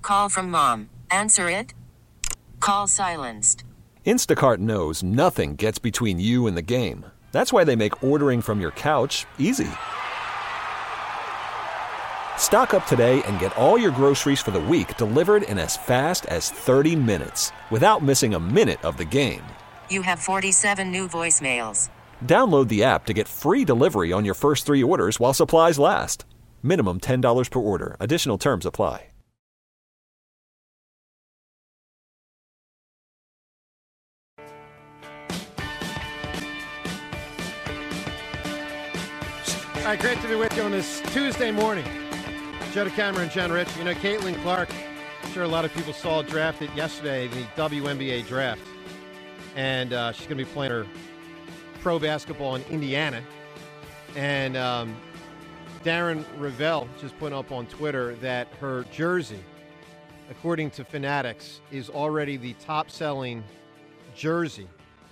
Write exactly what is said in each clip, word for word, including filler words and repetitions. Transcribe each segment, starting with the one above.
Call from mom. Answer it. Call silenced. Instacart knows nothing gets between you and the game. That's why they make ordering from your couch easy. Stock up today and get all your groceries for the week delivered in as fast as thirty minutes without missing a minute of the game. You have forty-seven new voicemails. Download the app to get free delivery on your first three orders while supplies last. Minimum ten dollars per order. Additional terms apply. All right, great to be with you on this Tuesday morning. Joe DeCamara and Jen Rich. You know, Caitlin Clark, I'm sure a lot of people saw drafted yesterday in the W N B A draft. And uh, she's going to be playing her pro basketball in Indiana. And um, Darren Ravel just put up on Twitter that her jersey, according to Fanatics, is already the top-selling jersey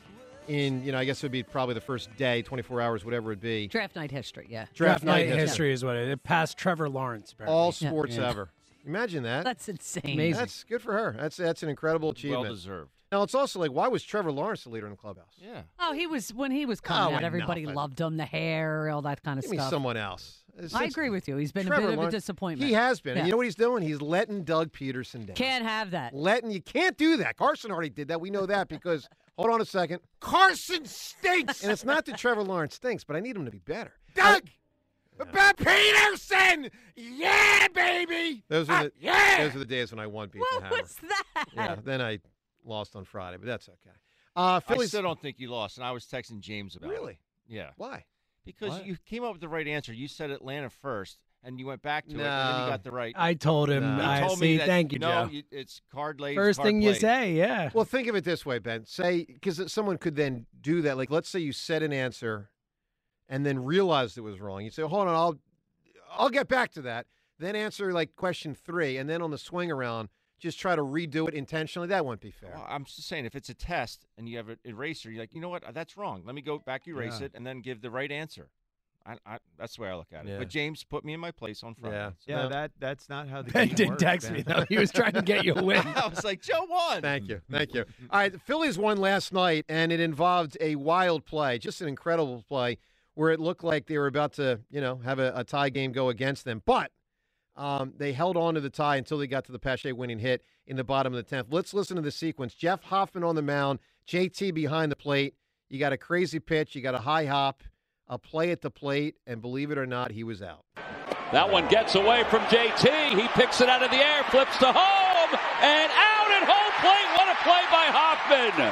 in, you know, I guess it would be probably the first day, twenty-four hours, whatever it be. Draft night history, yeah. Draft, Draft night history. history is what it is. It passed Trevor Lawrence, apparently. All sports Yeah. ever. Imagine that. That's insane. Amazing. That's good for her. That's that's an incredible achievement. Well deserved. Now, it's also like, why was Trevor Lawrence the leader in the clubhouse? Yeah. Oh, he was when he was Oh, coming I out. know, Everybody but- loved him, the hair, all that kind of Give me stuff. someone else. It's- I it's- agree with you. He's been Trevor a bit of a Lawrence- disappointment. He has been. Yeah. And you know what he's doing? He's letting Doug Peterson down. Can't have that. Letting you can't do that. Carson already did that. We know that because hold on a second. Carson stinks. And it's not that Trevor Lawrence stinks, but I need him to be better. Doug! Yeah. Peterson! Yeah, baby! Those are the Uh, yeah! those are the days when I won beat the What hammer. was that? Yeah, then I lost on Friday, but that's okay. Uh, I Phillies. still don't think you lost, and I was texting James about it. Really? Yeah. Why? Because What? you came up with the right answer. You said Atlanta first, and you went back to it, and then No. you got the right. I told him. No. You I told see. me that, Thank you, no, Joe. you, it's card laid. First card thing you played. say, yeah. Well, think of it this way, Ben. Say, because someone could then do that. Like, let's say you said an answer and then realized it was wrong. You say, hold on, I'll, I'll get back to that. Then answer, like, question three, and then on the swing around, just try to redo it intentionally. That wouldn't be fair. Well, I'm just saying, if it's a test and you have an eraser, you're like, you know what? That's wrong. Let me go back, erase Yeah. it, and then give the right answer. I, I, that's the way I look at it. Yeah. But James put me in my place on Friday. Yeah. So Yeah, No. that that's not how the Ben game did works, text me, Ben. though. He was trying to get you a win. I was like, Joe won. Thank you. Thank you. All right, the Phillies won last night, and it involved a wild play, just an incredible play, where it looked like they were about to, you know, have a, a tie game go against them. But um, they held on to the tie until they got to the Pache winning hit in the bottom of the tenth. Let's listen to the sequence. Jeff Hoffman on the mound, J T behind the plate. You got a crazy pitch. You got a high hop, a play at the plate, and believe it or not, he was out. That one gets away from J T. He picks it out of the air, flips to home, and out at home plate. What a play by Hoffman.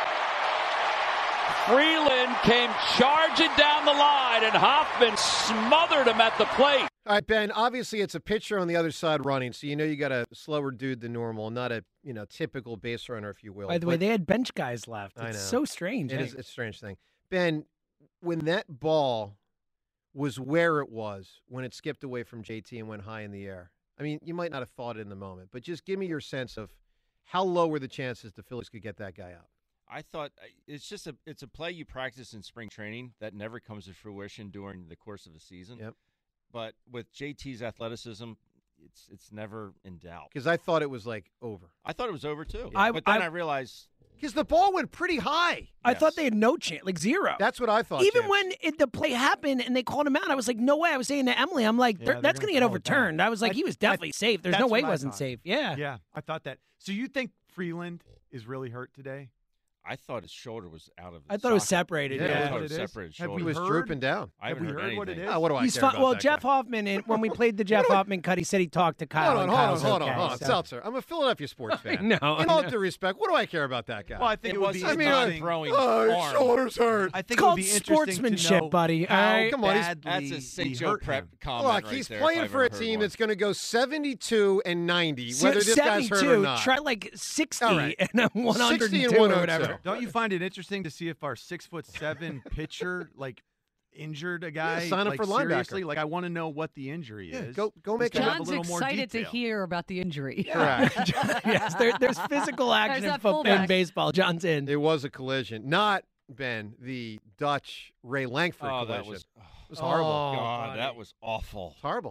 Freeland came charging down the line, and Hoffman smothered him at the plate. All right, Ben, obviously it's a pitcher on the other side running, so you know you got a slower dude than normal, not a, you know, typical base runner, if you will. By the way, But they had bench guys left. I It's know. so strange. it eh? is it's a strange thing. Ben, when that ball was where it was when it skipped away from J T and went high in the air, I mean, you might not have thought it in the moment, but just give me your sense of how low were the chances the Phillies could get that guy out? I thought it's just a it's a play you practice in spring training that never comes to fruition during the course of a season. Yep. But with J T's athleticism, it's it's never in doubt. Because I thought it was, like, over. I thought it was over too. I- but then I, I- realized Because the ball went pretty high. I Yes. thought they had no chance, like zero. That's what I thought. Even James. when it, the play happened and they called him out, I was like, no way. I was saying to Emily, I'm like, Yeah, "They're- they're that's gonna going to get call it back. overturned. I was like, I- he was I- definitely safe. There's no that's way he what I wasn't thought. safe. Yeah. Yeah, I thought that. So you think Freeland is really hurt today? I thought his shoulder was out of. I thought it was socket. separated. Yeah, I that's thought what it was it is. separated Have shoulder. we he was heard? drooping down. I Have haven't we heard heard what it anything. is? Oh, what do I He's care fine. about Well, that Jeff guy? Hoffman, and when we played the Jeff Hoffman cut, he said he talked to Kyle. Hold on, and hold on, Kyle's hold on, okay, hold on. so- Seltzer, I'm a Philadelphia sports fan. know, In I all know. due respect, what do I care about that guy? Well, I think It it, would was be his I mean, interesting. throwing oh, his arm. shoulders hurt. I think It's called it would be interesting sportsmanship, to know buddy. How All right? Come on, he's- badly That's a Saint he Joe hurt prep him. comment Look, right he's there, if playing I've for a ever heard team one. that's going to go seventy-two and ninety, Se- whether this guy's hurt or seventy-two, not. try like sixty All right. and then one hundred sixty two and or one oh whatever. two. Don't you find it interesting to see if our six foot seven pitcher like injured a guy? Yeah, sign up like, for linebacker. seriously? Like I want to know what the injury Yeah, is. go go He's make gotta a have a John's little more excited to detail. hear about the injury. correct. yes, there, there's physical action in, that football, in fullback. baseball. John's in. It was a collision, not Ben the Dutch Ray Langford Oh, collision. that was. it was horrible. Oh, Oh, God, buddy. that was awful. It's horrible.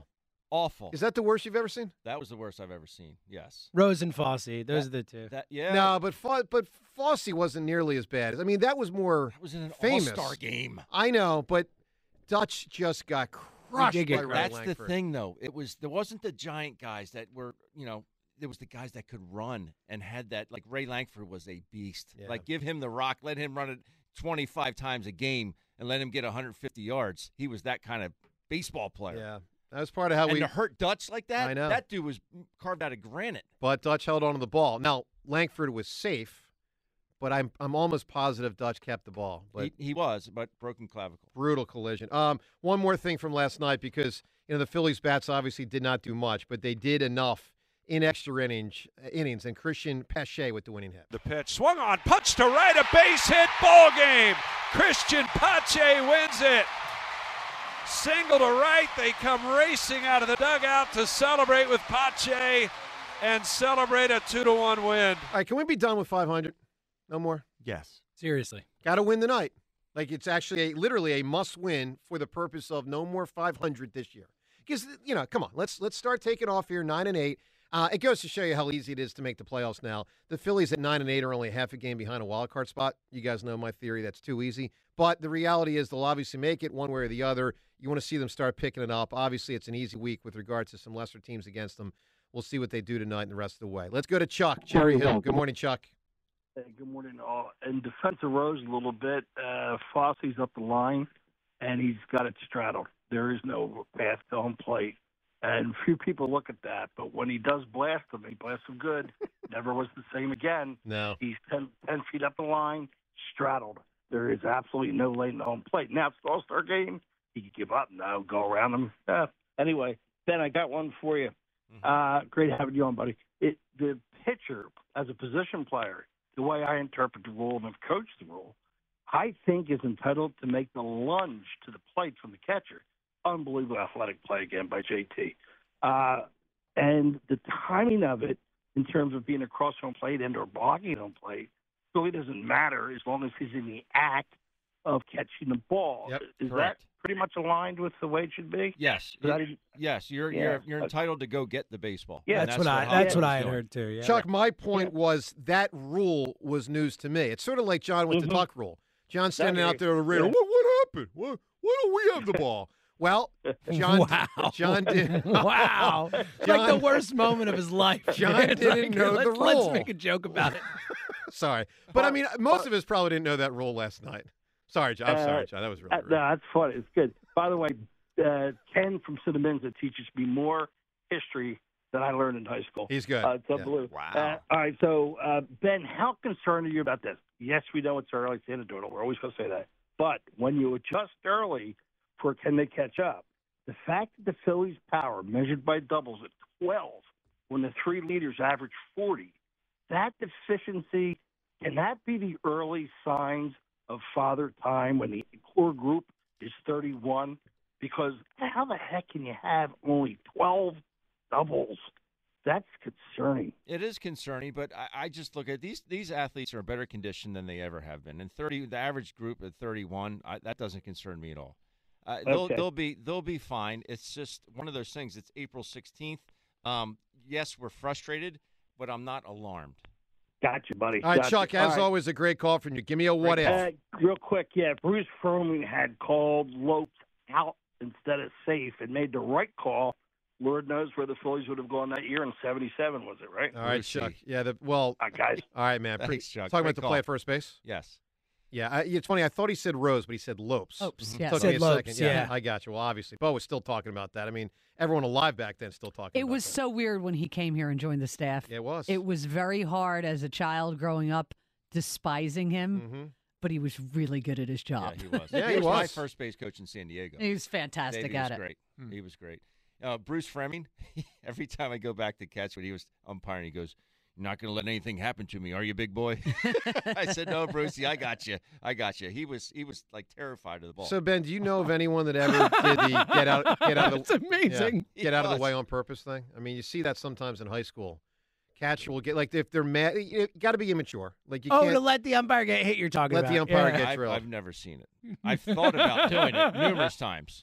Awful. Is that the worst you've ever seen? That was the worst I've ever seen. Yes. Rose and Fosse, those That- are the two. That yeah. No, but Fo- but Fosse wasn't nearly as bad. I mean, that was more That was in an famous. all-star game. I know, but Dutch just got crushed did get by Ray That's Langford. the thing, though. It was there wasn't the giant guys that were, you know, there was the guys that could run and had that. Like Ray Langford was a beast. Yeah. Like give him the rock, let him run it twenty-five times a game, and let him get one hundred fifty yards. He was that kind of baseball player. Yeah, that was part of how and we. to hurt Dutch like that, I know. that dude was carved out of granite. But Dutch held on to the ball. Now Langford was safe, but I'm I'm almost positive Dutch kept the ball. But He, he was, but broken clavicle. brutal collision. Um, one more thing from last night because you know the Phillies bats obviously did not do much, but they did enough in extra innings. Innings and Christian Pache with the winning hit. The pitch swung on, punch to right, a base hit, ball game. Christian Pache wins it. Single to right, they come racing out of the dugout to celebrate with Pache and celebrate a two to one win. All right, can we be done with five hundred? No more. Yes. Seriously. Got to win tonight. Like it's actually a, literally a must-win for the purpose of no more five hundred this year. Because you know, come on, let's let's start taking off here. Nine and eight. Uh, it goes to show you how easy it is to make the playoffs now. The Phillies at nine and eight are only half a game behind a wild card spot. You guys know my theory; that's too easy. But the reality is, they'll obviously make it one way or the other. You want to see them start picking it up. Obviously, it's an easy week with regards to some lesser teams against them. We'll see what they do tonight and the rest of the way. Let's go to Chuck, Cherry Hill. Good morning, Chuck. Hey, good morning, all. In defense of Rose a little bit, uh, Fosse's up the line, and he's got it straddled. There is no path to home plate. And few people look at that, but when he does blast them, he blasts them good. Never was the same again. No. He's ten, ten feet up the line, straddled. There is absolutely no lane to home plate. Now, it's the All-Star game. He could give up now, go around him. Uh, anyway, Ben, I got one for you. Uh, great having you on, buddy. It, the pitcher, as a position player, the way I interpret the rule and have coached the rule, I think is entitled to make the lunge to the plate from the catcher. Unbelievable athletic play again by J T. Uh, and the timing of it in terms of being across home plate and or blocking home plate really doesn't matter as long as he's in the act of catching the ball. Yep, Is correct. that pretty much aligned with the way it should be? Yes. But I You- didn't- yes, you're Yeah. you're you're entitled to go get the baseball. Yeah, And That's, what I. Hopkins That's what was I had doing. heard too. Yeah. Chuck, my point was that rule was news to me. It's sort of like John with the Mhm. duck rule. John standing out Exactly. there on the radar. Yeah. What, what happened? What, why don't we have the ball? Well, John, Wow. John did. Wow. It's John- like the worst moment of his life. John It's didn't like, know the let's, let's rule. make a joke about it. Sorry, but I mean, most of us probably didn't know that rule last night. Sorry, John. I'm Uh, sorry, John. That was really Uh, rude. no, that's funny. It's good. By the way, uh, Ken from Cinnamons teaches me more history than I learned in high school. He's good. Uh, it's Yeah. unbelievable. Wow. Uh, all right, so uh, Ben, how concerned are you about this? Yes, we know it's early. It's the end of the We're always going to say that. But when you adjust early for can they catch up, the fact that the Phillies' power measured by doubles at twelve when the three leaders average forty, that deficiency, can that be the early signs of father time when the core group is thirty-one? Because how the heck can you have only twelve doubles? That's concerning. It is concerning, but I, I just look at these these athletes are in better condition than they ever have been. And thirty, the average group at thirty-one, I, that doesn't concern me at all. Uh, they'll Okay. they'll be they'll be fine. It's just one of those things. It's April sixteenth. Um, yes, we're frustrated, but I'm not alarmed. Gotcha, buddy. All right, Gotcha. Chuck. As All right. always, a great call from you. Give me a what if. Uh, real quick, yeah, Bruce Froman had called Lopes out instead of safe and made the right call. Lord knows where the Phillies would have gone that year in seventy-seven, was it, right? All right, Lucy. Chuck. Yeah. The well. Uh, guys. All right, man. Pre- Thanks, Chuck. Talking Great about the call. play at first base. Yes. Yeah, I, it's funny. I thought he said Rose, but he said Lopes. Lopes, Mhm. yes. Took Said me a Lopes, second. yeah. I got you. Well, obviously, Bo was still talking about that. I mean, everyone alive back then still talking. It about was that. so weird when he came here and joined the staff. Yeah, it was. It was very hard as a child growing up despising him, Mm-hmm. but he was really good at his job. Yeah, he was. Yeah, he was my was. first base coach in San Diego. He was fantastic Davey at was it. great. He was great. Uh, Bruce Fleming, every time I go back to catch when he was umpiring, he goes, "You're not going to let anything happen to me, are you, big boy?" I said, "No, Brucey, I got you. I got you." He was he was like terrified of the ball. So Ben, do you know of anyone that ever did the get out get out of That's the amazing. yeah, get out of the was. way on purpose thing? I mean, you see that sometimes in high school. Catcher will get like if they're mad, you got to be immature. Like you Oh, can't to let the umpire get hit, you're talking let about. the umpire Yeah. get I've, drilled. I've never seen it. I've thought about doing it numerous times,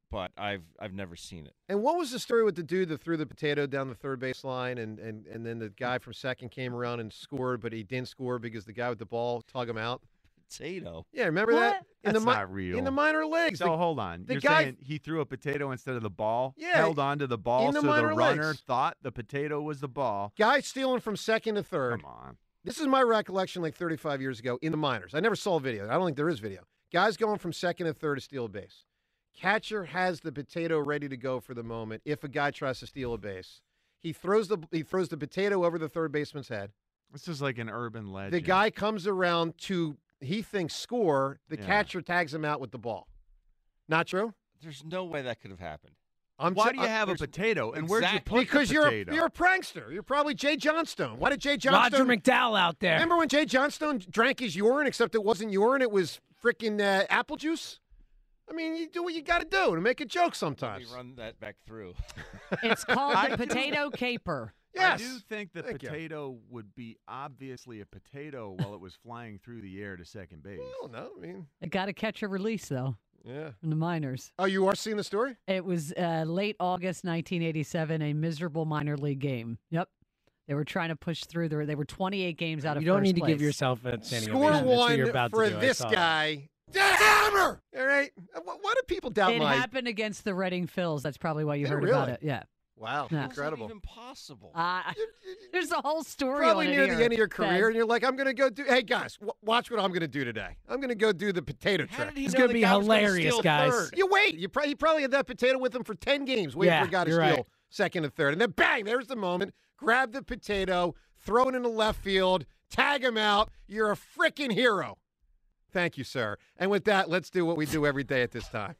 but I've I've never seen it. And what was the story with the dude that threw the potato down the third base line, and, and, and then the guy from second came around and scored, but he didn't score because the guy with the ball tugged him out? Potato. Yeah, remember What? that? In That's the mi- not real. In the minor leagues. So the, hold on. the You're guy- saying he threw a potato instead of the ball? Yeah, Held on to the ball in the so the minor runner leagues. thought the potato was the ball. Guy stealing from second to third. Come on. This is my recollection like thirty-five years ago in the minors. I never saw video. I don't think there is video. Guys going from second to third to steal a base. Catcher has the potato ready to go for the moment if a guy tries to steal a base. He throws the he throws the potato over the third baseman's head. This is like an urban legend. The guy comes around to, he thinks, score. The Yeah. catcher tags him out with the ball. Not true? There's no way that could have happened. I'm Why t- do you I'm- have a there's- potato? And where'd you Exactly. put Because the you're a, potato? you're a prankster. You're probably Jay Johnstone. Why did Jay Johnstone? Roger McDowell out there. Remember when Jay Johnstone drank his urine, except it wasn't urine, it was freaking uh, apple juice? I mean, you do what you got to do to make a joke Let sometimes. me run that back through. It's called I the do- potato caper. Yes. I do think the Thank you. potato would be obviously a potato while it was flying through the air to second base. Well, no, I mean, It got to catch a release, though, yeah. in the minors. Oh, you are seeing the story? It was uh, late August nineteen eighty-seven, a miserable minor league game. Yep. They were trying to push through. They were, they were twenty-eight games out of You don't first need to give place. yourself a standing Score ovation. That's what one you're about for to do. I this saw guy. Hammer! All right. Uh, wh- Why do people doubt It my... happened against the Reading Phils. That's probably why you Did it heard about really? it. Yeah. Wow, No. It's not incredible. even possible. Uh, there's a whole story Probably on it near here, the end of your career, Ben. and you're like, I'm going to go do... Hey, guys, w- watch what I'm going to do today. I'm going to go do the potato How trick. did he It's know gonna the be guy was gonna hilarious, steal guys. third? You wait. You pro- he probably had that potato with him for ten games, waiting Yeah, for a guy to you're steal right. second and third. And then bang, there's the moment. Grab the potato, throw it into left field, tag him out. You're a freaking hero. Thank you, sir. And with that, let's do what we do every day at this time.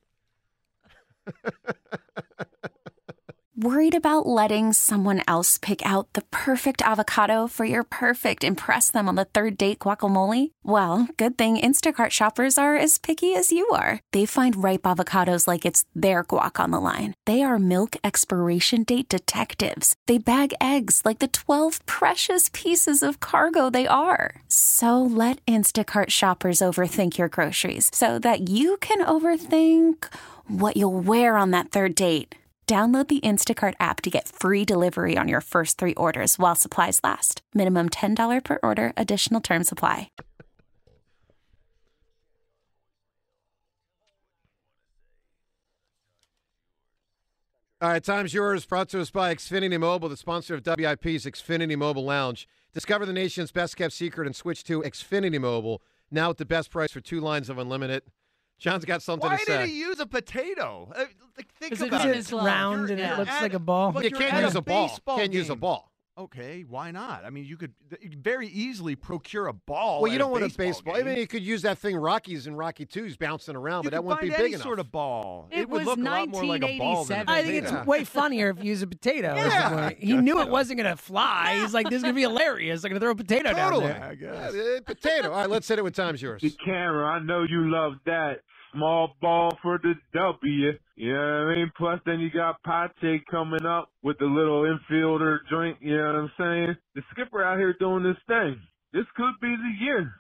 Worried about letting someone else pick out the perfect avocado for your perfect impress them on the third date guacamole? Well, good thing Instacart shoppers are as picky as you are. They find ripe avocados like it's their guac on the line. They are milk expiration date detectives. They bag eggs like the twelve precious pieces of cargo they are. So let Instacart shoppers overthink your groceries so that you can overthink what you'll wear on that third date. Download the Instacart app to get free delivery on your first three orders while supplies last. Minimum ten dollars per order. Additional terms apply. All right, time's yours. Brought to us by Xfinity Mobile, the sponsor of W I P's Xfinity Mobile Lounge. Discover the nation's best-kept secret and switch to Xfinity Mobile, now with the best price for two lines of unlimited. John's got something Why to say. did he use a potato? Uh, like, think Is it about because it. it's round and You're it looks at- like a ball? but You you're can't at use a ball. baseball Can't use a game. ball. Okay, why not? I mean, you could you could very easily procure a ball. Well, at you don't a want a baseball baseball. I game. mean, you could use that thing Rockies and Rocky twos bouncing around, You but that could wouldn't be find big any enough. sort of ball. It would was look a lot more like a ball than a nineteen I think it's Yeah. way funnier if you use a potato. is the Yeah. point. He knew it wasn't going to fly. He's like, this is going to be hilarious. I'm going to throw a potato Totally. down there. I guess. Yeah, uh, potato. All right, let's hit it with time's yours. The camera, I know you love that. Small ball for the W. You know what I mean? Plus, then you got Pache coming up with the little infielder joint. You know what I'm saying? The skipper out here doing this thing. This could be the year.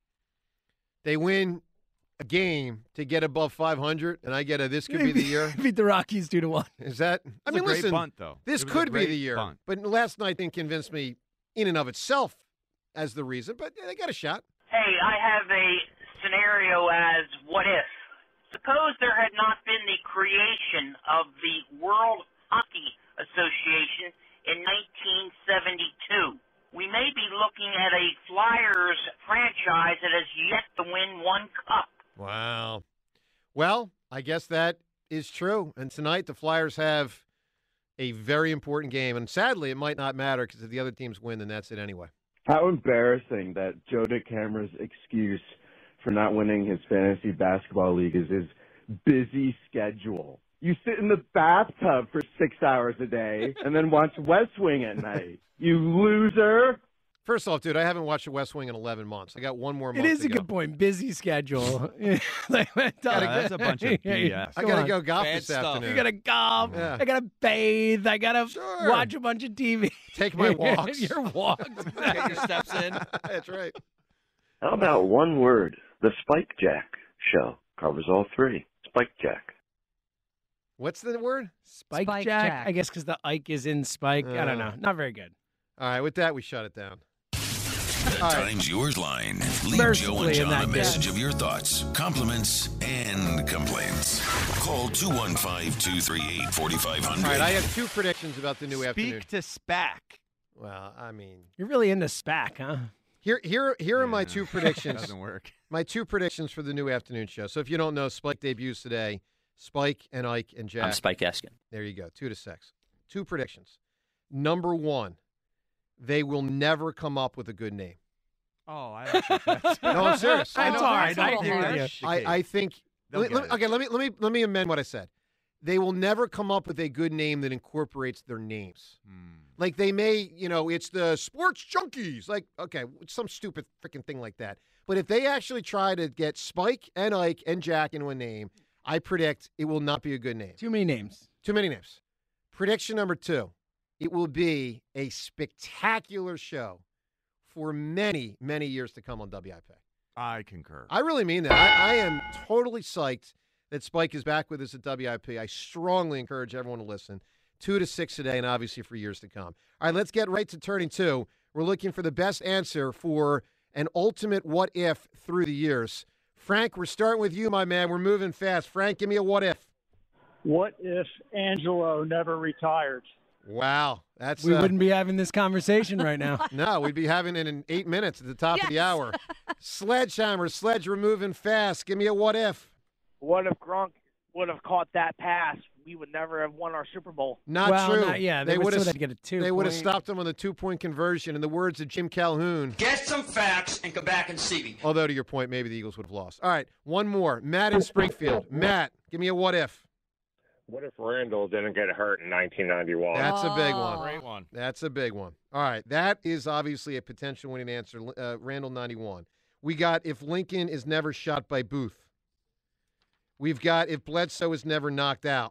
They win a game to get above five hundred, and I get a this could be the year. Beat the Rockies two to one. Is that? I It's mean, a great listen, bunt, though. this It was a could be great the year. bunt. But last night didn't convince me in and of itself as the reason, but they got a shot. Hey, I have a scenario as what if. Suppose there had not been the creation of the World Hockey Association in nineteen seventy-two. We may be looking at a Flyers franchise that has yet to win one cup. Wow. Well, I guess that is true. And tonight the Flyers have a very important game. And sadly, it might not matter because if the other teams win, then that's it anyway. How embarrassing that Joe DeCamara's excuse for not winning his fantasy basketball league is his busy schedule. You sit in the bathtub for six hours a day and then watch West Wing at night. You loser. First off, dude, I haven't watched The West Wing in eleven months. I got one more month It is to a go. good point. Busy schedule. Like, that's a bunch of B S. I got to on. go golf Bad this stuff. afternoon. You got to golf. Yeah. I got to bathe. I got to Sure. watch a bunch of T V. Take my walks. Your walks. Get your steps in. That's right. How about one word? The Spike Jack Show covers all three. Spike Jack. What's the word? Spike, Spike Jack? Jack. I guess because the Ike is in Spike. I don't Uh. know. Not very good. All right, with that, we shut it down. The All right. Times Yours line. Leave Joe Mercifully and in John that a message case. of your thoughts, compliments, and complaints. Call two one five, two three eight, four five zero zero. All right, I have two predictions about the new Speak afternoon. to SPAC. Well, I mean, You're really into SPAC, huh? here, here, here are my two predictions. Doesn't work. My two predictions for the new afternoon show. So if you don't know, Spike debuts today. Spike and Ike and Jack. I'm Spike Eskin. There you go. Two to six. Two predictions. Number one, they will never come up with a good name. Oh, I don't think that's No, I'm serious. That's all right. I agree with you. harsh. I, I think. They'll let- get let- it. okay, let me let me let me amend what I said. They will never come up with a good name that incorporates their names. Hmm. Like they may, you know, it's the Sports Junkies. Like, okay, some stupid freaking thing like that. But if they actually try to get Spike and Ike and Jack into a name, I predict it will not be a good name. Too many names. Too many names. Prediction number two, it will be a spectacular show for many, many years to come on W I P. I concur. I really mean that. I, I am totally psyched that Spike is back with us at W I P. I strongly encourage everyone to listen. Two to six today, and obviously for years to come. All right, let's get right to turning two. We're looking for the best answer for an ultimate what if through the years. Frank, we're starting with you, my man. We're moving fast. Frank, give me a what if. What if Angelo never retired? Wow, that's We uh, wouldn't be having this conversation right now. No, we'd be having it in eight minutes at the top of the hour. Sledgehammer, Sledge, we're moving fast. Give me a what if. What if Gronk would have caught that pass? We would never have won our Super Bowl. Not Well, true. not- yeah, they would would still have have to get a two They would have point. stopped him on the two-point conversion. In the words of Jim Calhoun. Get some facts and come back and see me. Although, to your point, maybe the Eagles would have lost. All right, one more. Matt in Springfield. Matt, give me a what if. What if Randall didn't get hurt in nineteen ninety-one? That's a big one. Great one. That's a big one. All right, that is obviously a potential winning answer. Uh, Randall ninety-one. We got if Lincoln is never shot by Booth. We've got if Bledsoe is never knocked out.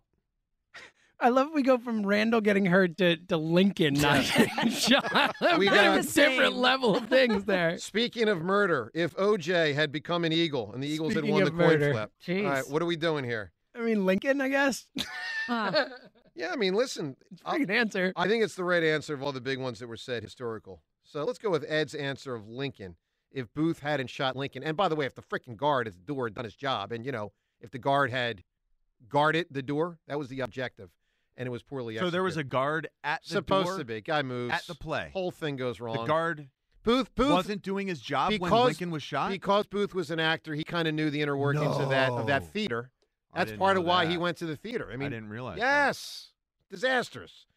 I love we go from Randall getting hurt to, to Lincoln not getting shot. We We're got- a different level of things there. Speaking of murder, if O J had become an Eagle and the Eagles Speaking had won the of coin murder. flip. Jeez. All right, what are we doing here? I mean, Lincoln, I guess. Yeah, I mean, listen. a good answer. I think it's the right answer of all the big ones that were said historical. So let's go with Ed's answer of Lincoln. If Booth hadn't shot Lincoln, and by the way, if the freaking guard at the door had done his job, and you know, if the guard had guarded the door, that was the objective, and it was poorly So executed. there was a guard at the supposed door to be. Guy moves at the play. Whole thing goes wrong. The guard Booth, Booth wasn't doing his job because, when Lincoln was shot. Because Booth was an actor, he kind of knew the inner workings of that of that No. theater. I That's didn't part know of why that. he went to the theater. I mean, didn't realize that. Yes, disastrous.